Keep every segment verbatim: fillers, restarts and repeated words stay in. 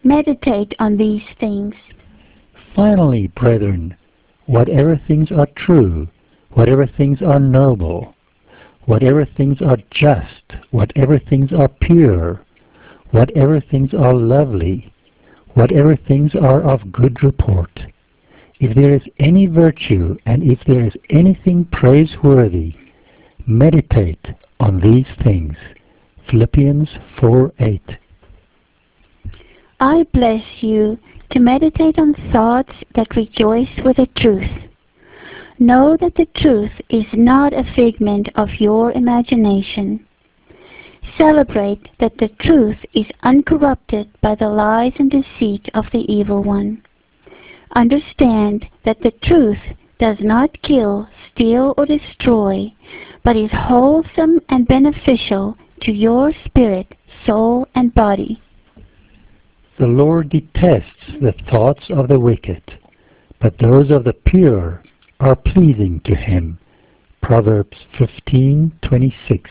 Meditate on these things. Finally, brethren, whatever things are true, whatever things are noble, whatever things are just, whatever things are pure, whatever things are lovely, whatever things are of good report, if there is any virtue and if there is anything praiseworthy, meditate on these things. Philippians four eight. I bless you to meditate on thoughts that rejoice with the truth. Know that the truth is not a figment of your imagination. Celebrate that the truth is uncorrupted by the lies and deceit of the evil one. Understand that the truth does not kill, steal, or destroy, but is wholesome and beneficial to your spirit, soul, and body. The Lord detests the thoughts of the wicked, but those of the pure are pleasing to him. Proverbs fifteen twenty-six.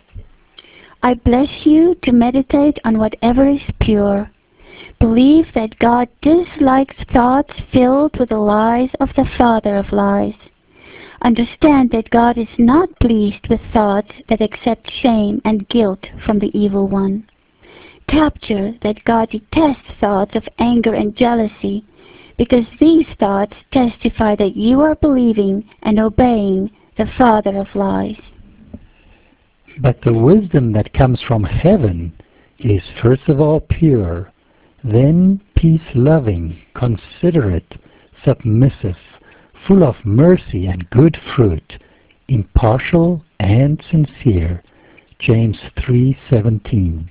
I bless you to meditate on whatever is pure. Believe that God dislikes thoughts filled with the lies of the father of lies. Understand that God is not pleased with thoughts that accept shame and guilt from the evil one. Capture that God detests thoughts of anger and jealousy, because these thoughts testify that you are believing and obeying the father of lies. But the wisdom that comes from heaven is first of all pure, then peace-loving, considerate, submissive, full of mercy and good fruit, impartial and sincere. James three seventeen.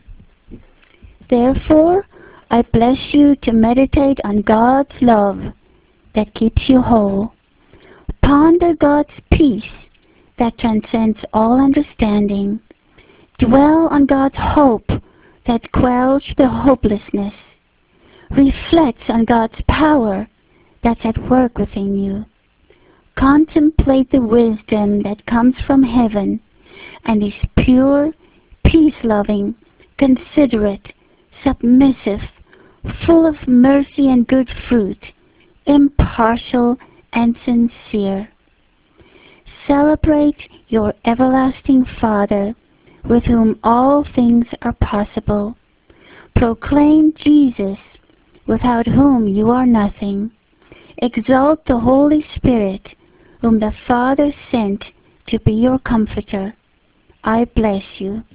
Therefore, I bless you to meditate on God's love that keeps you whole. Ponder God's peace that transcends all understanding. Dwell on God's hope that quells the hopelessness. Reflect on God's power that's at work within you. Contemplate the wisdom that comes from heaven and is pure, peace-loving, considerate, submissive, full of mercy and good fruit, impartial and sincere. Celebrate your everlasting Father, with whom all things are possible. Proclaim Jesus, without whom you are nothing. Exalt the Holy Spirit, whom the Father sent to be your comforter. I bless you.